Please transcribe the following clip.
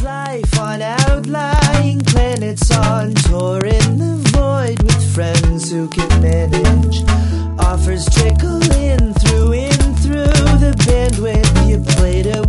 life on outlying planets on tour in the void with friends who can manage. Offers trickle in through the bandwidth you play to